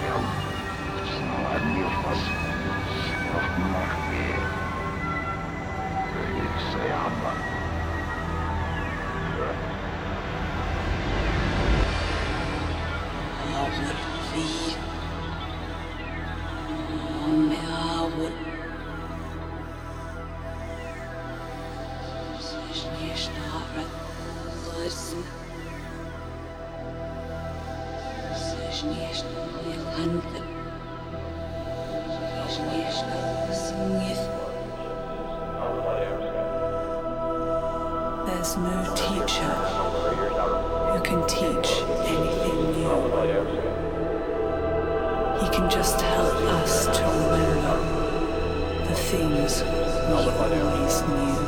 There's no teacher who can teach anything new. He can just help us to remember the things we always knew.